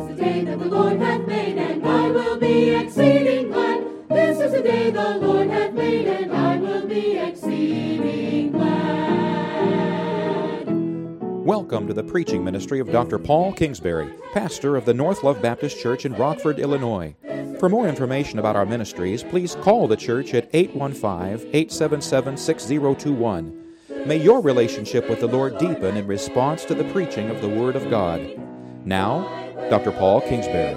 the day that the Lord hath made, and I will be exceeding glad. This is the day the Lord hath made, and I will be exceeding glad. Welcome to the preaching ministry of Dr. Paul Kingsbury, pastor of the North Love Baptist Church in Rockford, Illinois. For more information about our ministries, please call the church at 815-877-6021. May your relationship with the Lord deepen in response to the preaching of the Word of God. Now, Dr. Paul Kingsbury.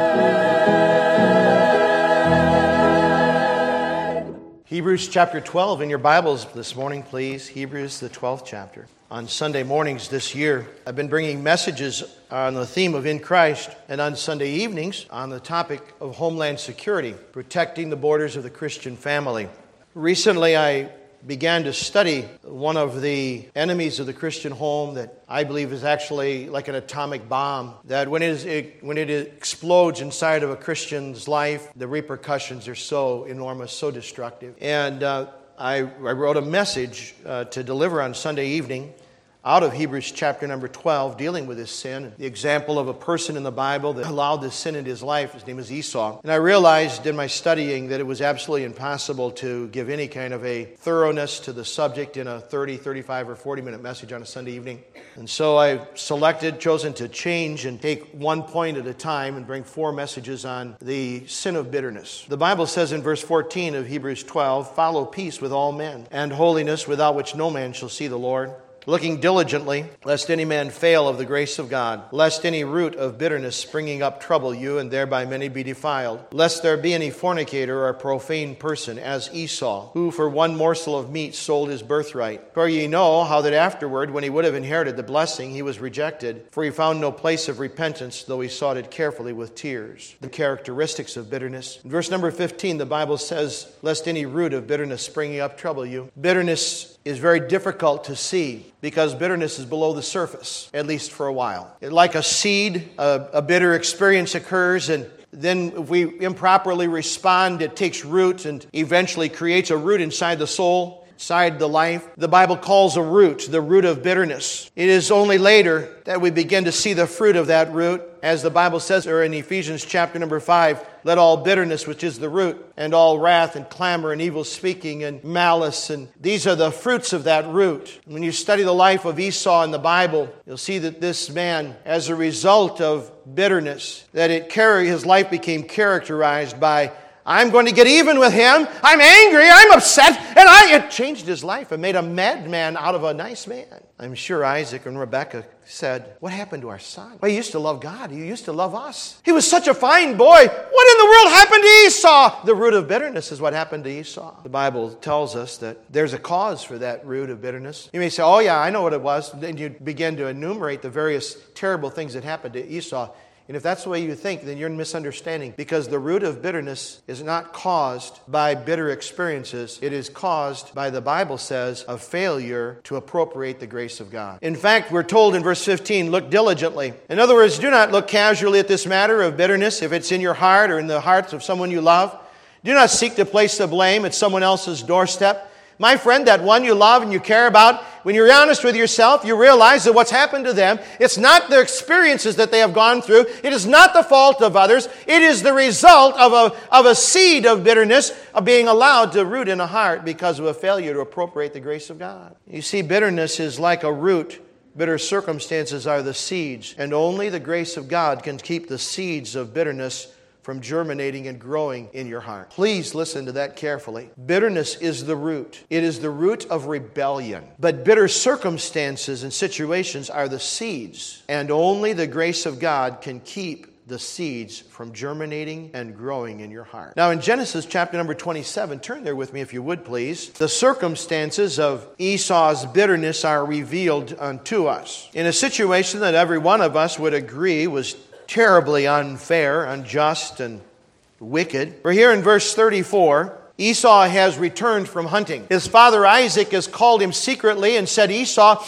Hebrews chapter 12 in your Bibles this morning, please. Hebrews, the 12th chapter. On Sunday mornings this year, I've been bringing messages on the theme of In Christ, and on Sunday evenings on the topic of homeland security, protecting the borders of the Christian family. Recently, I began to study one of the enemies of the Christian home that I believe is actually like an atomic bomb, that when it explodes inside of a Christian's life, the repercussions are so enormous, so destructive. And I wrote a message to deliver on Sunday evening out of Hebrews chapter number 12, dealing with this sin. The example of a person in the Bible that allowed this sin into his life, his name is Esau. And I realized in my studying that it was absolutely impossible to give any kind of a thoroughness to the subject in a 30, 35, or 40-minute message on a Sunday evening. And so I chosen to change and take one point at a time and bring 4 messages on the sin of bitterness. The Bible says in verse 14 of Hebrews 12, "Follow peace with all men, and holiness, without which no man shall see the Lord. Looking diligently, lest any man fail of the grace of God, lest any root of bitterness springing up trouble you, and thereby many be defiled, lest there be any fornicator or profane person, as Esau, who for one morsel of meat sold his birthright. For ye know how that afterward, when he would have inherited the blessing, he was rejected, for he found no place of repentance, though he sought it carefully with tears." The characteristics of bitterness. In verse number 15, the Bible says, "Lest any root of bitterness springing up trouble you." Bitterness is very difficult to see because bitterness is below the surface, at least for a while. Like a seed, a bitter experience occurs, and then if we improperly respond, it takes root and eventually creates a root inside the soul, inside the life. The Bible calls a root the root of bitterness. It is only later that we begin to see the fruit of that root. As the Bible says or in Ephesians chapter number 5, "Let all bitterness, which is the root, and all wrath and clamor and evil speaking and malice," and these are the fruits of that root. When you study the life of Esau in the Bible, you'll see that this man, as a result of bitterness, his life became characterized by, "I'm going to get even with him. I'm angry. I'm upset." And it changed his life and made a madman out of a nice man. I'm sure Isaac and Rebekah said, "What happened to our son? Well, he used to love God. He used to love us. He was such a fine boy. What in the world happened to Esau?" The root of bitterness is what happened to Esau. The Bible tells us that there's a cause for that root of bitterness. You may say, "Oh yeah, I know what it was." Then you begin to enumerate the various terrible things that happened to Esau. And if that's the way you think, then you're misunderstanding, because the root of bitterness is not caused by bitter experiences. It is caused by, the Bible says, a failure to appropriate the grace of God. In fact, we're told in verse 15, "Look diligently." In other words, do not look casually at this matter of bitterness, if it's in your heart or in the hearts of someone you love. Do not seek to place the blame at someone else's doorstep. My friend, that one you love and you care about, when you're honest with yourself, you realize that what's happened to them, it's not their experiences that they have gone through. It is not the fault of others. It is the result of a seed of bitterness of being allowed to root in a heart because of a failure to appropriate the grace of God. You see, bitterness is like a root. Bitter circumstances are the seeds, and only the grace of God can keep the seeds of bitterness from germinating and growing in your heart. Please listen to that carefully. Bitterness is the root. It is the root of rebellion. But bitter circumstances and situations are the seeds. And only the grace of God can keep the seeds from germinating and growing in your heart. Now in Genesis chapter number 27, turn there with me if you would please. The circumstances of Esau's bitterness are revealed unto us in a situation that every one of us would agree was terribly unfair, unjust, and wicked. For here in verse 34, Esau has returned from hunting. His father Isaac has called him secretly and said, "Esau,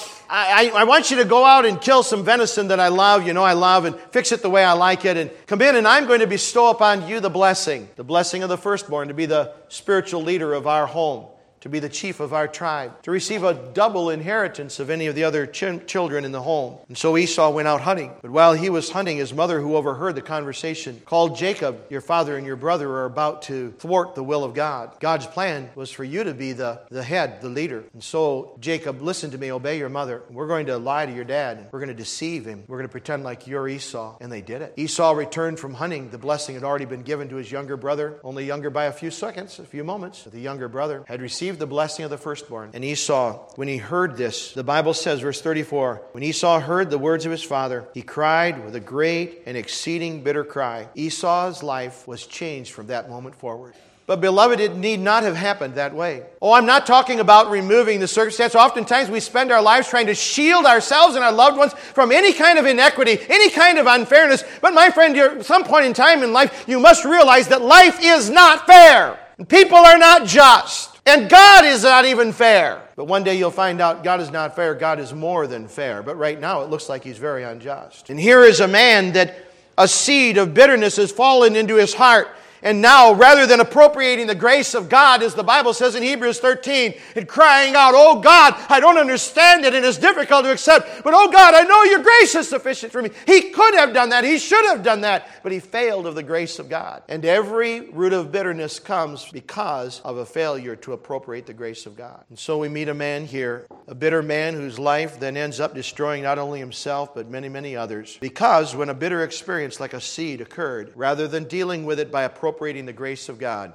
I want you to go out and kill some venison that I love, and fix it the way I like it, and come in, and I'm going to bestow upon you the blessing of the firstborn, to be the spiritual leader of our home, to be the chief of our tribe, to receive a double inheritance of any of the other children in the home. And so Esau went out hunting. But while he was hunting, his mother, who overheard the conversation, called Jacob, "Your father and your brother are about to thwart the will of God. God's plan was for you to be the head, the leader. And so, Jacob, listen to me, obey your mother. We're going to lie to your dad. We're going to deceive him. We're going to pretend like you're Esau." And they did it. Esau returned from hunting. The blessing had already been given to his younger brother, only younger by a few seconds, a few moments. The younger brother had received the blessing of the firstborn. And Esau, when he heard this, the Bible says, verse 34, when Esau heard the words of his father, he cried with a great and exceeding bitter cry. Esau's life was changed from that moment forward. But beloved, it need not have happened that way. Oh, I'm not talking about removing the circumstance. Oftentimes we spend our lives trying to shield ourselves and our loved ones from any kind of inequity, any kind of unfairness. But my friend, at some point in time in life, you must realize that life is not fair. People are not just. And God is not even fair. But one day you'll find out God is not fair. God is more than fair. But right now it looks like He's very unjust. And here is a man that a seed of bitterness has fallen into his heart. And now, rather than appropriating the grace of God, as the Bible says in Hebrews 13, and crying out, "Oh God, I don't understand it and it's difficult to accept, but oh God, I know your grace is sufficient for me." He could have done that. He should have done that. But he failed of the grace of God. And every root of bitterness comes because of a failure to appropriate the grace of God. And so we meet a man here, a bitter man whose life then ends up destroying not only himself, but many, many others. Because when a bitter experience like a seed occurred, rather than dealing with it by appropriating the grace of God,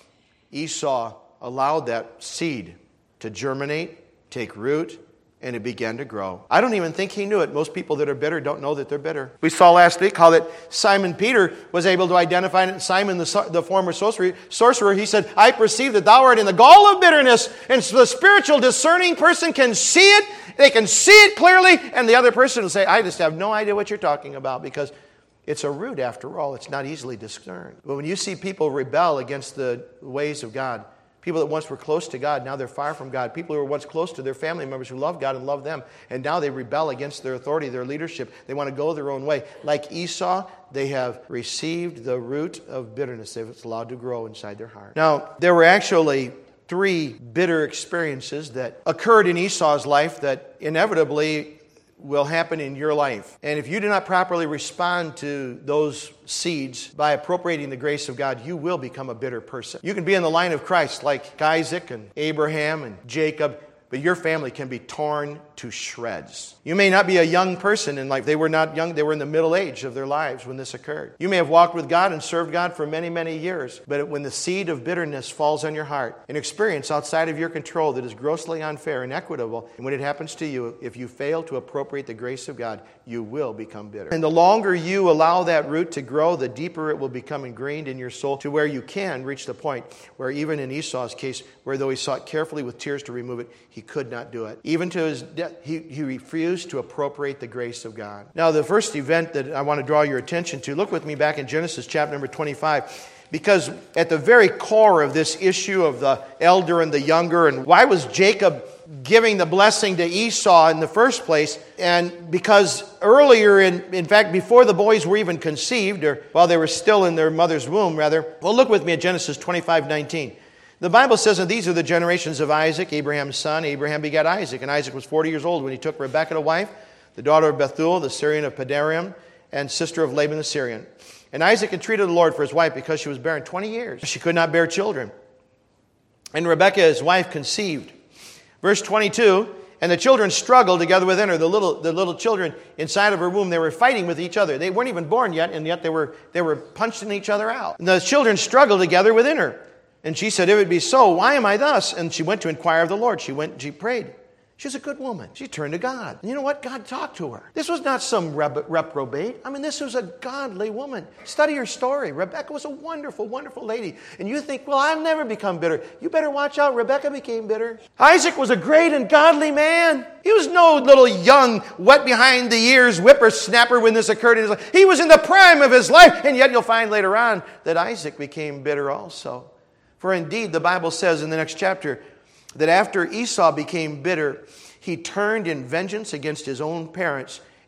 Esau allowed that seed to germinate, take root, and it began to grow. I don't even think he knew it. Most people that are bitter don't know that they're bitter. We saw last week how that Simon Peter was able to identify it. Simon, the former sorcerer, he said, "I perceive that thou art in the gall of bitterness." And so the spiritual discerning person can see it. They can see it clearly. And the other person will say, "I just have no idea what you're talking about," because it's a root after all. It's not easily discerned. But when you see people rebel against the ways of God, people that once were close to God, now they're far from God. People who were once close to their family members who love God and love them, and now they rebel against their authority, their leadership. They want to go their own way. Like Esau, they have received the root of bitterness. It's allowed to grow inside their heart. Now, there were actually 3 bitter experiences that occurred in Esau's life that inevitably will happen in your life. And if you do not properly respond to those seeds by appropriating the grace of God, you will become a bitter person. You can be in the line of Christ like Isaac and Abraham and Jacob, but your family can be torn to shreds. You may not be a young person in life. They were not young. They were in the middle age of their lives when this occurred. You may have walked with God and served God for many, many years. But when the seed of bitterness falls on your heart, an experience outside of your control that is grossly unfair, inequitable, and when it happens to you, if you fail to appropriate the grace of God, you will become bitter. And the longer you allow that root to grow, the deeper it will become ingrained in your soul to where you can reach the point where even in Esau's case, where though he sought carefully with tears to remove it, he could not do it. Even to his death, he refused to appropriate the grace of God. Now, the first event that I want to draw your attention to, look with me back in Genesis chapter number 25, because at the very core of this issue of the elder and the younger, and why was Jacob giving the blessing to Esau in the first place? And because earlier, in fact, before the boys were even conceived, or while they were still in their mother's womb, rather, well, look with me at Genesis 25:19. The Bible says that these are the generations of Isaac, Abraham's son. Abraham begat Isaac, and Isaac was 40 years old when he took Rebekah to wife, the daughter of Bethuel, the Syrian of Padanaram, and sister of Laban the Syrian. And Isaac entreated the Lord for his wife because she was barren 20 years. She could not bear children. And Rebekah, his wife, conceived. Verse 22, and the children struggled together within her. The little children inside of her womb, they were fighting with each other. They weren't even born yet, and yet they were punching each other out. And the children struggled together within her. And she said, "If it be so, why am I thus?" And she went to inquire of the Lord. She went and she prayed. She was a good woman. She turned to God. And you know what? God talked to her. This was not some reprobate. I mean, this was a godly woman. Study her story. Rebekah was a wonderful, wonderful lady. And you think, well, I'll never become bitter. You better watch out. Rebekah became bitter. Isaac was a great and godly man. He was no little young, wet behind the ears whippersnapper when this occurred in his life. He was in the prime of his life. And yet you'll find later on that Isaac became bitter also. For indeed, the Bible says in the next chapter that after Esau became bitter, he turned in vengeance against his own parents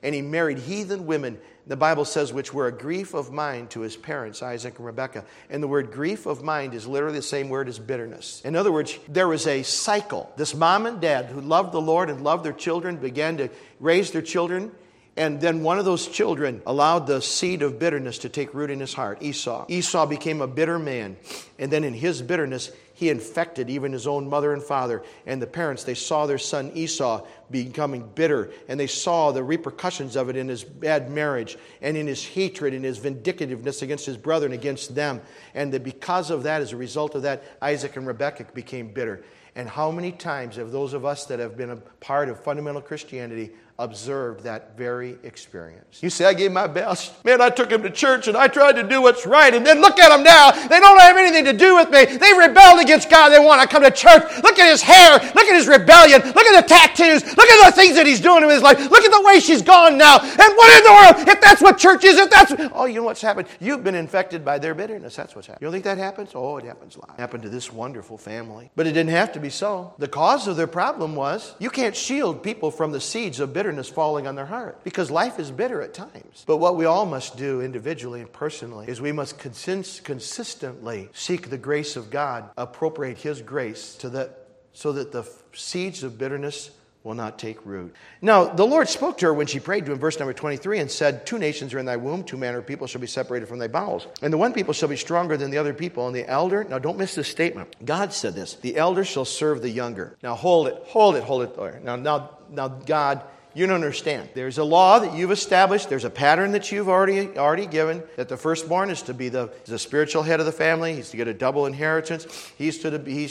and he married heathen women, the Bible says, which were a grief of mind to his parents, Isaac and Rebekah. And the word grief of mind is literally the same word as bitterness. In other words, there was a cycle. This mom and dad who loved the Lord and loved their children began to raise their children. And then one of those children allowed the seed of bitterness to take root in his heart, Esau. Esau became a bitter man. And then in his bitterness, he infected even his own mother and father. And the parents, they saw their son Esau becoming bitter. And they saw the repercussions of it in his bad marriage and in his hatred and his vindictiveness against his brother and against them. And that because of that, as a result of that, Isaac and Rebekah became bitter. And how many times have those of us that have been a part of fundamental Christianity observed that very experience? You say, I gave my best. Man, I took him to church and I tried to do what's right. And then look at them now. They don't have anything to do with me. They rebelled against God. They want to come to church. Look at his hair. Look at his rebellion. Look at the tattoos. Look at the things that he's doing in his life. Look at the way she's gone now. And what in the world? If that's what church is, oh, you know what's happened? You've been infected by their bitterness. That's what's happened. You don't think that happens? Oh, it happens a lot. It happened to this wonderful family. But it didn't have to be so. The cause of their problem was you can't shield people from the seeds of bitterness falling on their heart, because life is bitter at times. But what we all must do individually and personally is we must consistently seek the grace of God, appropriate His grace so that the seeds of bitterness will not take root. Now, the Lord spoke to her when she prayed to him, verse number 23, and said, 2 nations are in thy womb, 2 manner of people shall be separated from thy bowels. And the one people shall be stronger than the other people, and the elder, now don't miss this statement. God said this, the elder shall serve the younger. Now hold it there. Now God, you don't understand. There's a law that you've established. There's a pattern that you've already given, that the firstborn is to be the spiritual head of the family. He's to get a double inheritance. He is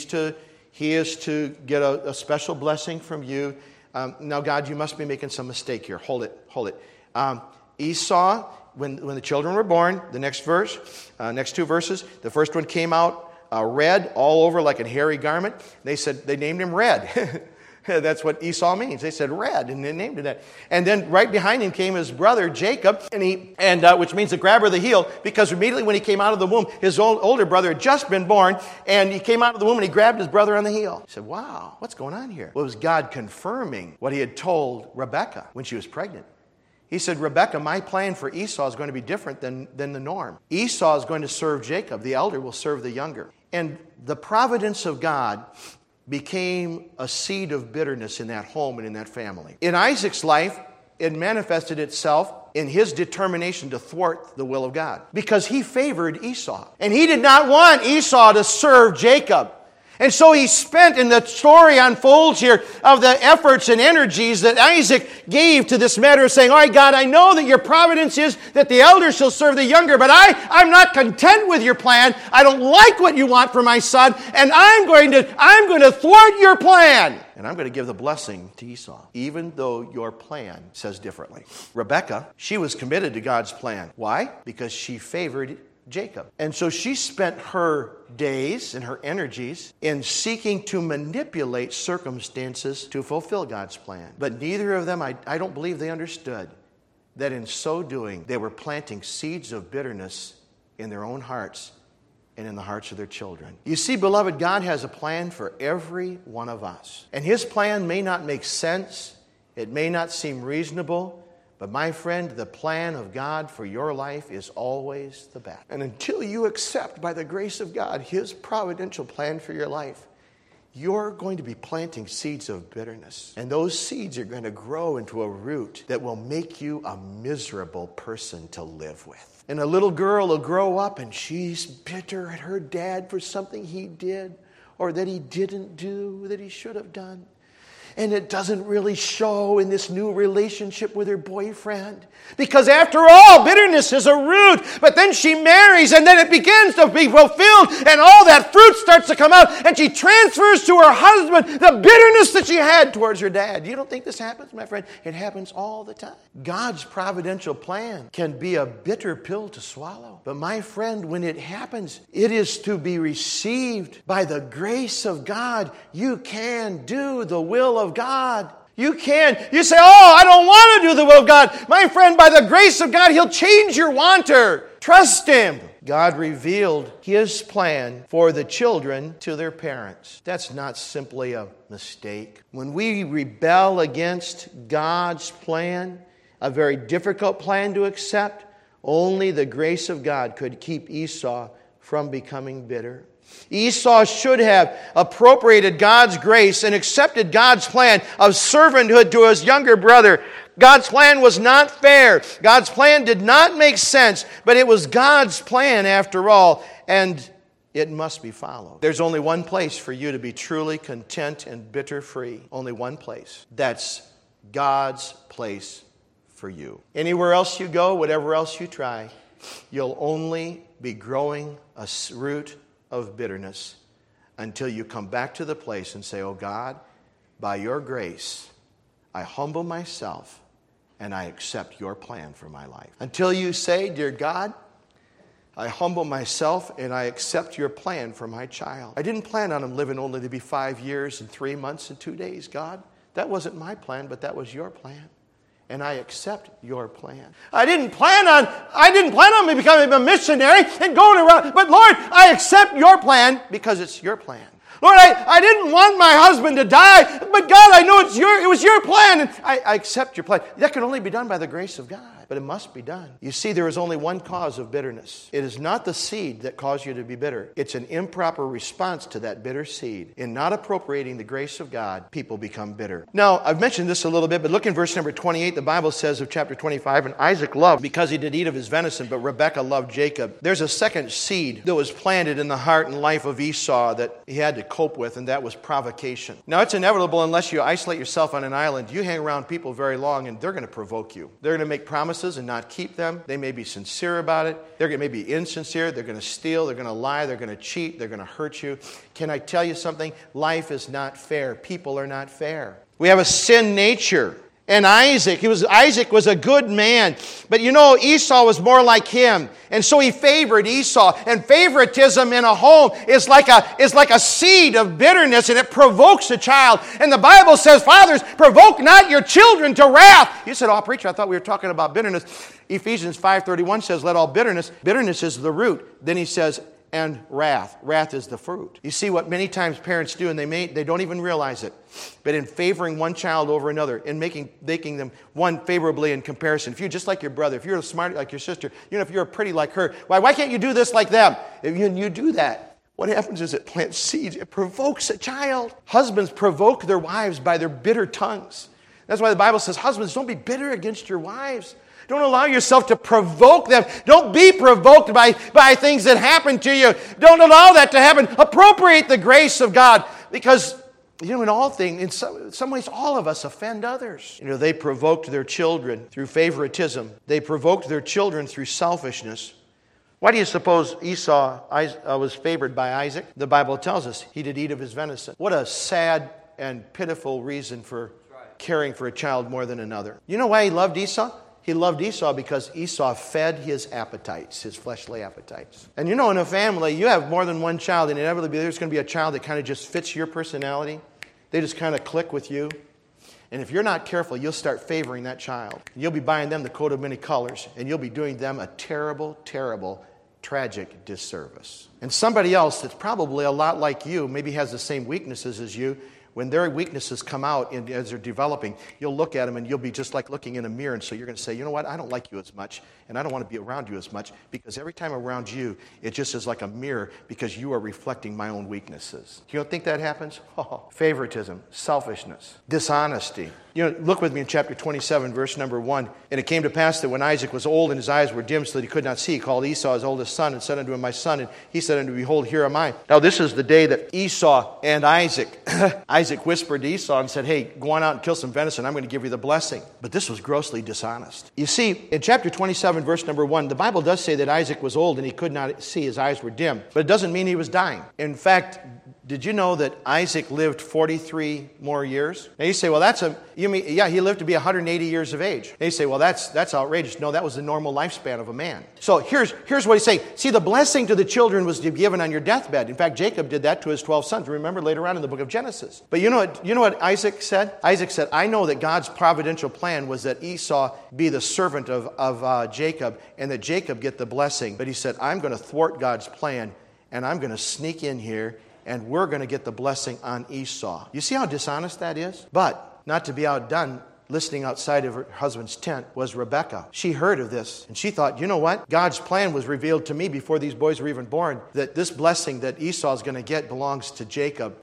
to get a special blessing from you. Now, God, you must be making some mistake here. Hold it. Esau, when the children were born, the next two verses, the first one came out red all over like a hairy garment. They named him Red. That's what Esau means. They said red, and they named it that. And then right behind him came his brother Jacob, which means the grabber of the heel, because immediately when he came out of the womb, his older brother had just been born, and he came out of the womb and he grabbed his brother on the heel. He said, wow, what's going on here? Well, it was God confirming what he had told Rebekah when she was pregnant. He said, Rebekah, my plan for Esau is going to be different than the norm. Esau is going to serve Jacob. The elder will serve the younger. And the providence of God became a seed of bitterness in that home and in that family. In Isaac's life, it manifested itself in his determination to thwart the will of God, because he favored Esau. And he did not want Esau to serve Jacob. And so he spent, and the story unfolds here, of the efforts and energies that Isaac gave to this matter of saying, all right, God, I know that your providence is that the elder shall serve the younger, but I'm not content with your plan. I don't like what you want for my son, and I'm going to thwart your plan. And I'm going to give the blessing to Esau, even though your plan says differently. Rebekah, she was committed to God's plan. Why? Because she favored Jacob. And so she spent her days and her energies in seeking to manipulate circumstances to fulfill God's plan. But neither of them, I don't believe they understood that in so doing, they were planting seeds of bitterness in their own hearts and in the hearts of their children. You see, beloved, God has a plan for every one of us. And His plan may not make sense. It may not seem reasonable. But my friend, the plan of God for your life is always the best. And until you accept, by the grace of God, His providential plan for your life, you're going to be planting seeds of bitterness. And those seeds are going to grow into a root that will make you a miserable person to live with. And a little girl will grow up and she's bitter at her dad for something he did or that he didn't do, that he should have done. And it doesn't really show in this new relationship with her boyfriend. Because after all, bitterness is a root. But then she marries and then it begins to be fulfilled. And all that fruit starts to come out. And she transfers to her husband the bitterness that she had towards her dad. You don't think this happens, my friend? It happens all the time. God's providential plan can be a bitter pill to swallow. But my friend, when it happens, it is to be received by the grace of God. You can do the will of God. You can. You say, oh, I don't want to do the will of God. My friend, by the grace of God, He'll change your wanter. Trust Him. God revealed His plan for the children to their parents. That's not simply a mistake. When we rebel against God's plan, a very difficult plan to accept. Only the grace of God could keep Esau from becoming bitter. Esau should have appropriated God's grace and accepted God's plan of servanthood to his younger brother. God's plan was not fair. God's plan did not make sense, but it was God's plan after all, and it must be followed. There's only one place for you to be truly content and bitter-free. Only one place. That's God's place for you. Anywhere else you go, whatever else you try, you'll only be growing a root of bitterness until you come back to the place and say, oh God, by your grace, I humble myself and I accept your plan for my life. Until you say, dear God, I humble myself and I accept your plan for my child. I didn't plan on him living only to be 5 years and 3 months and 2 days, God. That wasn't my plan, but that was your plan. And I accept your plan. I didn't plan on me becoming a missionary and going around. But Lord, I accept your plan because it's your plan. Lord, I didn't want my husband to die, but God, I know it was your plan, and I accept your plan. That can only be done by the grace of God, but it must be done. You see, there is only one cause of bitterness. It is not the seed that caused you to be bitter. It's an improper response to that bitter seed. In not appropriating the grace of God, people become bitter. Now, I've mentioned this a little bit, but look in verse number 28. The Bible says of chapter 25, and Isaac loved because he did eat of his venison, but Rebekah loved Jacob. There's a second seed that was planted in the heart and life of Esau that he had to cope with, and that was provocation. Now, it's inevitable unless you isolate yourself on an island. You hang around people very long, and they're going to provoke you. They're going to make promises and not keep them. They may be sincere about it. They're going to be insincere. They're going to steal. They're going to lie. They're going to cheat. They're going to hurt you. Can I tell you something? Life is not fair. People are not fair. We have a sin nature. And Isaac was a good man. But you know, Esau was more like him. And so he favored Esau. And favoritism in a home is like a seed of bitterness, and it provokes a child. And the Bible says, fathers, provoke not your children to wrath. You said, oh, preacher, I thought we were talking about bitterness. Ephesians 5:31 says, let all bitterness is the root. Then he says, and wrath. Wrath is the fruit. You see what many times parents do, and they don't even realize it. But in favoring one child over another, in making them one favorably in comparison. If you're just like your brother, if you're smart like your sister, if you're pretty like her, why can't you do this like them? If you do that, what happens is it plants seeds. It provokes a child. Husbands provoke their wives by their bitter tongues. That's why the Bible says, husbands, don't be bitter against your wives. Don't allow yourself to provoke them. Don't be provoked by things that happen to you. Don't allow that to happen. Appropriate the grace of God. Because, in all things, in some ways, all of us offend others. They provoked their children through favoritism. They provoked their children through selfishness. Why do you suppose Esau was favored by Isaac? The Bible tells us he did eat of his venison. What a sad and pitiful reason for caring for a child more than another. You know why he loved Esau? He loved Esau because Esau fed his appetites, his fleshly appetites. And in a family, you have more than one child, and inevitably there's going to be a child that kind of just fits your personality. They just kind of click with you. And if you're not careful, you'll start favoring that child. You'll be buying them the coat of many colors, and you'll be doing them a terrible, terrible, tragic disservice. And somebody else that's probably a lot like you, maybe has the same weaknesses as you, when their weaknesses come out as they're developing, you'll look at them and you'll be just like looking in a mirror. And so you're going to say, you know what, I don't like you as much, and I don't want to be around you as much, because every time around you, it just is like a mirror because you are reflecting my own weaknesses. You don't think that happens? Oh, favoritism, selfishness, dishonesty. Look with me in chapter 27, verse number 1. And it came to pass that when Isaac was old and his eyes were dim so that he could not see, he called Esau his oldest son and said unto him, my son. And he said unto him, behold, here am I. Now this is the day that Esau and Isaac whispered to Esau and said, hey, go on out and kill some venison. I'm going to give you the blessing. But this was grossly dishonest. You see, in chapter 27, verse number 1, the Bible does say that Isaac was old and he could not see. His eyes were dim. But it doesn't mean he was dying. In fact, did you know that Isaac lived 43 more years? Now you say, well, he lived to be 180 years of age. And you say, well, that's outrageous. No, that was the normal lifespan of a man. So here's what he's saying. See, the blessing to the children was given on your deathbed. In fact, Jacob did that to his 12 sons. Remember later on in the book of Genesis. But you know what Isaac said? Isaac said, I know that God's providential plan was that Esau be the servant of Jacob, and that Jacob get the blessing. But he said, I'm going to thwart God's plan, and I'm going to sneak in here, and we're going to get the blessing on Esau. You see how dishonest that is? But not to be outdone, listening outside of her husband's tent was Rebekah. She heard of this, and she thought, you know what? God's plan was revealed to me before these boys were even born, that this blessing that Esau is going to get belongs to Jacob.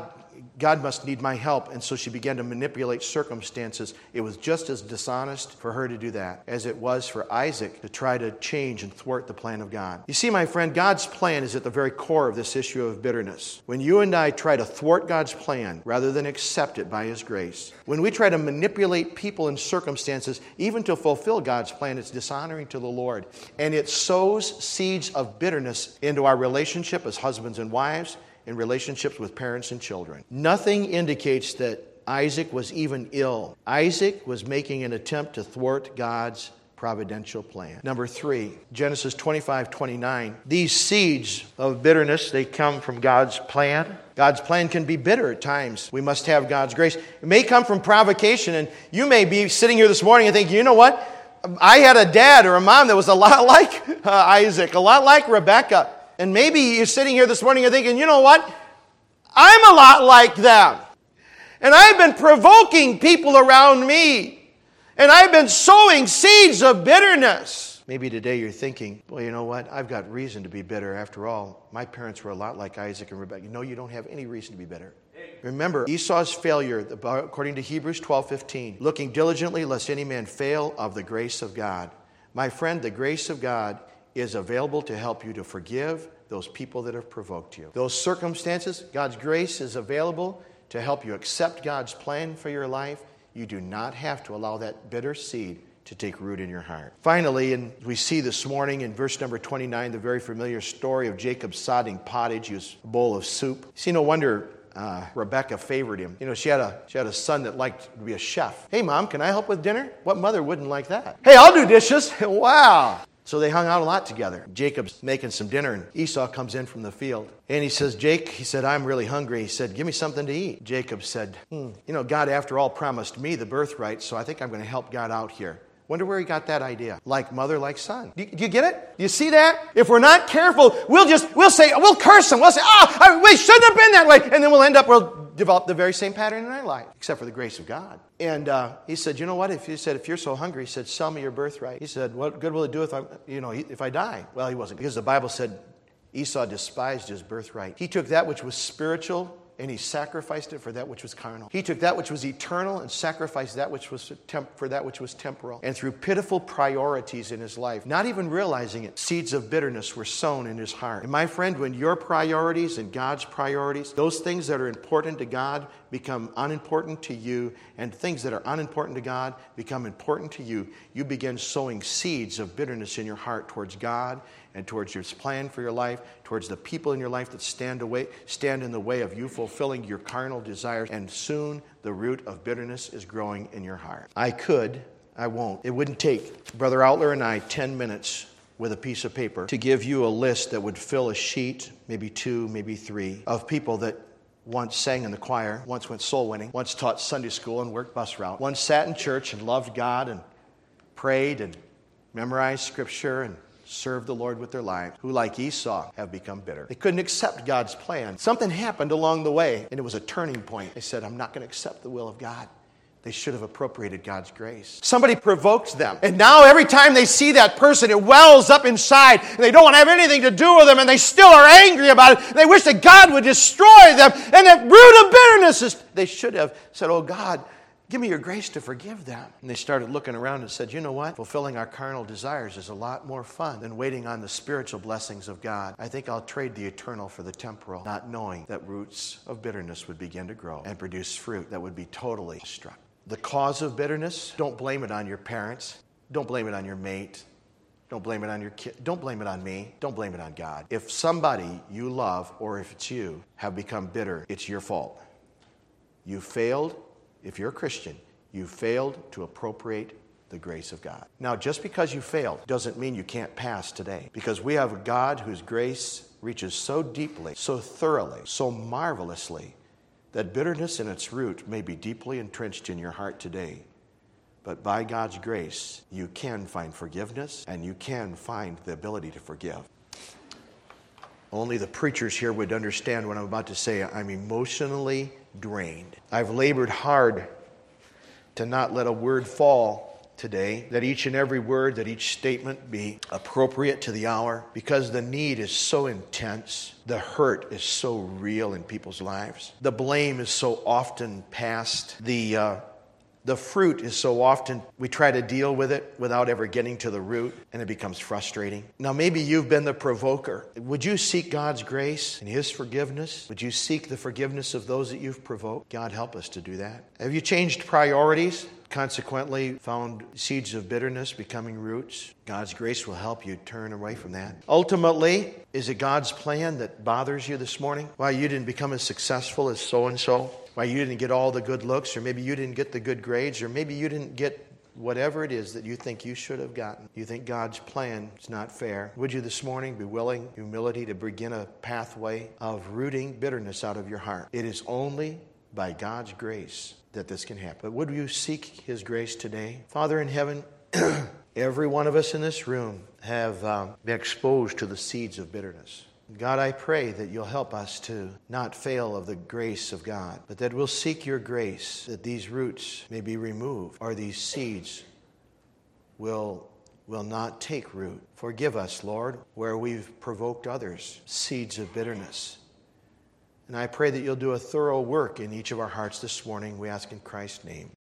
God must need my help. And so she began to manipulate circumstances. It was just as dishonest for her to do that as it was for Isaac to try to change and thwart the plan of God. You see, my friend, God's plan is at the very core of this issue of bitterness. When you and I try to thwart God's plan rather than accept it by His grace, when we try to manipulate people and circumstances even to fulfill God's plan, it's dishonoring to the Lord. And it sows seeds of bitterness into our relationship as husbands and wives, in relationships with parents and children. Nothing indicates that Isaac was even ill. Isaac was making an attempt to thwart God's providential plan. Number 3, Genesis 25:29. These seeds of bitterness, they come from God's plan. God's plan can be bitter at times. We must have God's grace. It may come from provocation, and you may be sitting here this morning and thinking, you know what? I had a dad or a mom that was a lot like Isaac, a lot like Rebekah. And maybe you're sitting here this morning and thinking, you know what? I'm a lot like them. And I've been provoking people around me. And I've been sowing seeds of bitterness. Maybe today you're thinking, well, you know what? I've got reason to be bitter. After all, my parents were a lot like Isaac and Rebekah. No, you don't have any reason to be bitter. Remember, Esau's failure, according to Hebrews 12:15, looking diligently lest any man fail of the grace of God. My friend, the grace of God is available to help you to forgive those people that have provoked you. Those circumstances, God's grace is available to help you accept God's plan for your life. You do not have to allow that bitter seed to take root in your heart. Finally, and we see this morning in verse number 29, the very familiar story of Jacob sodding pottage. He was a bowl of soup. See, no wonder Rebekah favored him. You know, she had a son that liked to be a chef. Hey, Mom, can I help with dinner? What mother wouldn't like that? Hey, I'll do dishes. Wow. So they hung out a lot together. Jacob's making some dinner, and Esau comes in from the field. And he says, he said, I'm really hungry. He said, give me something to eat. Jacob said, you know, God, after all, promised me the birthright, so I think I'm going to help God out here. Wonder where he got that idea. Like mother, like son. Do you get it? Do you see that? If we're not careful, we'll curse him. We'll say, we shouldn't have been that way. And then we'll develop the very same pattern in our life, except for the grace of God. And he said, you know what? If you're so hungry, he said, sell me your birthright. He said, what good will it do if I die? Well, he wasn't, because the Bible said Esau despised his birthright. He took that which was spiritual and he sacrificed it for that which was carnal. He took that which was eternal and sacrificed that which was for that which was temporal. And through pitiful priorities in his life, not even realizing it, seeds of bitterness were sown in his heart. And my friend, when your priorities and God's priorities, those things that are important to God become unimportant to you, and things that are unimportant to God become important to you, you begin sowing seeds of bitterness in your heart towards God and towards your plan for your life, towards the people in your life that stand in the way of you fulfilling your carnal desires, and soon the root of bitterness is growing in your heart. I won't. It wouldn't take Brother Outler and I 10 minutes with a piece of paper to give you a list that would fill a sheet, maybe 2, maybe 3, of people that once sang in the choir, once went soul winning, once taught Sunday school and worked bus route, once sat in church and loved God and prayed and memorized scripture and served the Lord with their lives, who like Esau have become bitter. They couldn't accept God's plan. Something happened along the way, and it was a turning point. They said, I'm not going to accept the will of God. They should have appropriated God's grace. Somebody provoked them. And now every time they see that person, it wells up inside. And they don't want to have anything to do with them. And they still are angry about it. And they wish that God would destroy them. And that root of bitterness is, they should have said, oh God, give me your grace to forgive them. And they started looking around and said, you know what? Fulfilling our carnal desires is a lot more fun than waiting on the spiritual blessings of God. I think I'll trade the eternal for the temporal, not knowing that roots of bitterness would begin to grow and produce fruit that would be totally destructive. The cause of bitterness, don't blame it on your parents. Don't blame it on your mate. Don't blame it on your kid. Don't blame it on me. Don't blame it on God. If somebody you love, or if it's you, have become bitter, it's your fault. You failed, if you're a Christian, you failed to appropriate the grace of God. Now, just because you failed doesn't mean you can't pass today. Because we have a God whose grace reaches so deeply, so thoroughly, so marvelously, that bitterness in its root may be deeply entrenched in your heart today. But by God's grace, you can find forgiveness and you can find the ability to forgive. Only the preachers here would understand what I'm about to say. I'm emotionally drained. I've labored hard to not let a word fall today, that each and every word, that each statement be appropriate to the hour, because the need is so intense. The hurt is so real in people's lives. The blame is so often passed. The fruit is so often, we try to deal with it without ever getting to the root, and it becomes frustrating. Now, maybe you've been the provoker. Would you seek God's grace and His forgiveness? Would you seek the forgiveness of those that you've provoked? God, help us to do that. Have you changed priorities? Consequently, found seeds of bitterness becoming roots? God's grace will help you turn away from that. Ultimately, is it God's plan that bothers you this morning? Why you didn't become as successful as so-and-so? Why you didn't get all the good looks? Or maybe you didn't get the good grades? Or maybe you didn't get whatever it is that you think you should have gotten. You think God's plan is not fair. Would you this morning be willing, humility, to begin a pathway of rooting bitterness out of your heart? It is only by God's grace that this can happen. But would you seek His grace today? Father in heaven, every one of us in this room have been exposed to the seeds of bitterness. God, I pray that you'll help us to not fail of the grace of God, but that we'll seek your grace, that these roots may be removed, or these seeds will not take root. Forgive us, Lord, where we've provoked others, seeds of bitterness. And I pray that you'll do a thorough work in each of our hearts this morning. We ask in Christ's name.